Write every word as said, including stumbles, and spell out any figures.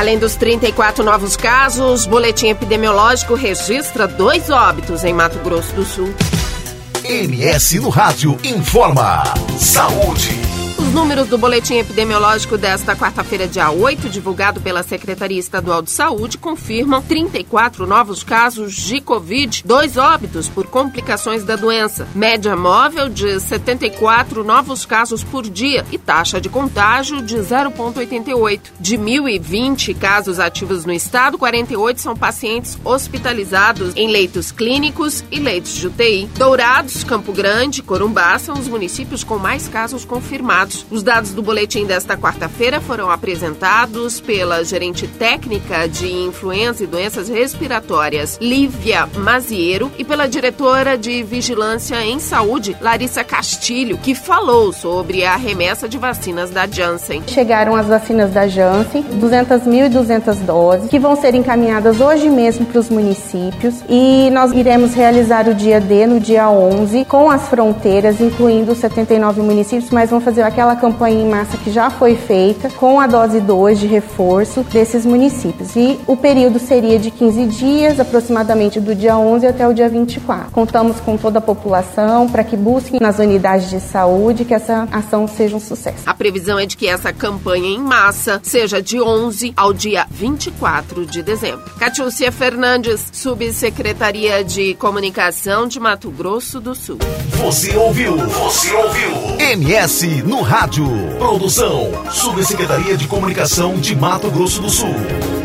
Além dos trinta e quatro novos casos, o boletim epidemiológico registra dois óbitos em Mato Grosso do Sul. M S no Rádio informa. Saúde. Os números do boletim epidemiológico desta quarta-feira, dia oito, divulgado pela Secretaria Estadual de Saúde, confirmam trinta e quatro novos casos de Covid, dois óbitos por complicações da doença, média móvel de setenta e quatro novos casos por dia e taxa de contágio de zero vírgula oitenta e oito. De mil e vinte casos ativos no estado, quarenta e oito são pacientes hospitalizados em leitos clínicos e leitos de U T I. Dourados, Campo Grande e Corumbá são os municípios com mais casos confirmados. Os dados do boletim desta quarta-feira foram apresentados pela gerente técnica de influenza e doenças respiratórias, Lívia Maziero, e pela diretora de vigilância em saúde, Larissa Castilho, que falou sobre a remessa de vacinas da Janssen. Chegaram as vacinas da Janssen, duzentas mil e duzentas doses, que vão ser encaminhadas hoje mesmo para os municípios, e nós iremos realizar o dia D no dia onze, com as fronteiras, incluindo os setenta e nove municípios, mas vamos fazer aquela campanha em massa que já foi feita com a dose dois de reforço desses municípios. E o período seria de quinze dias, aproximadamente do dia onze até o dia vinte e quatro. Contamos com toda a população para que busquem nas unidades de saúde que essa ação seja um sucesso. A previsão é de que essa campanha em massa seja de onze ao dia vinte e quatro de dezembro. Catiúcia Fernandes, Subsecretaria de Comunicação de Mato Grosso do Sul. Você ouviu? Você ouviu? M S no Rádio. Produção, Subsecretaria de Comunicação de Mato Grosso do Sul.